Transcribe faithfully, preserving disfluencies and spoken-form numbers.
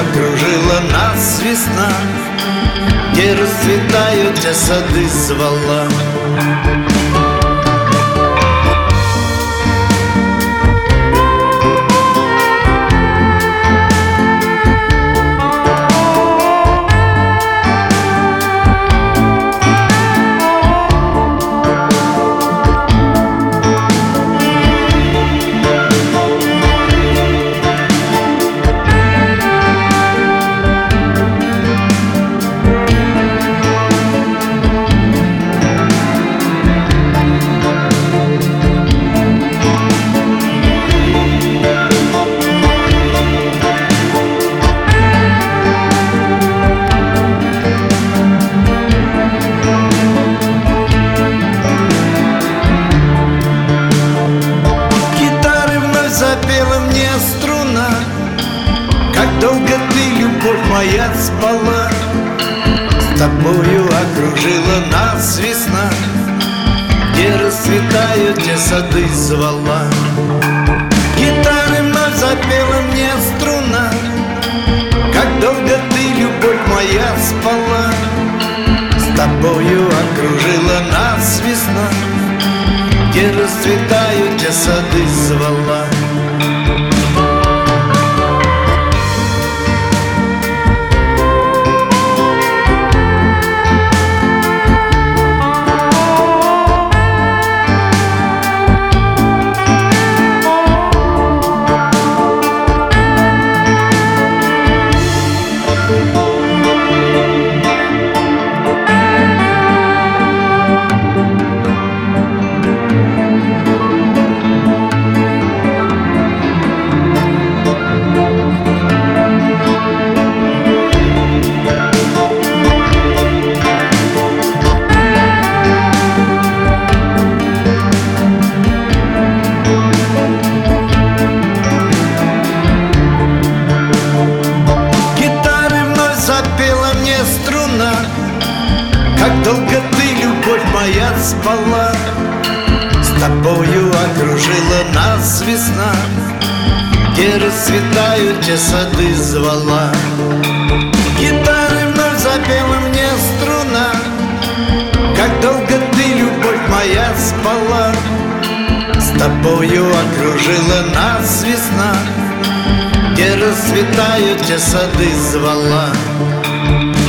окружила нас весна, где расцветают те сады звала. Запела мне струна, как долго ты, любовь моя, спала. С тобою окружила нас весна, где расцветают те сады звала. Гитары вновь запела мне струна, как долго ты, любовь моя, спала. С тобою окружила нас весна, где расцветают те сады звала. Как долго ты, любовь моя, спала. С тобою окружила нас весна, где расцветают те сады звала. Гитары вновь запела мне струна, как долго ты, любовь моя, спала. С тобою окружила нас весна, где расцветают те сады звала.